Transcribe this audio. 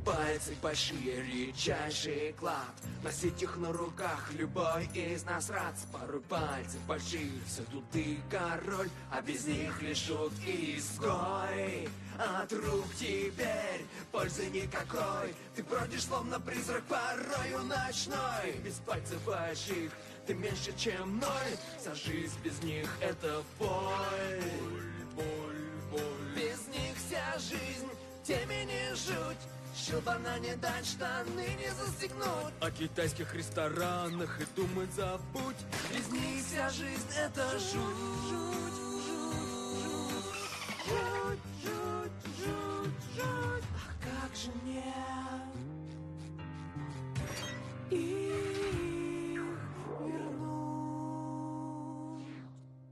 Пальцы большие, редчайший клад. Носить их на руках любой из нас рад. Порой пальцы большие, все тут ты король, а без них лишь шут и изгой. От рук теперь пользы никакой. Ты бродишь словно призрак порою ночной. Без пальцев больших ты меньше, чем ноль. Вся жизнь без них это боль. Без них вся жизнь темени жуть. Щелбана не дать, штаны не застегнуть. О китайских ресторанах и думать забудь. Без них вся жизнь это жуть.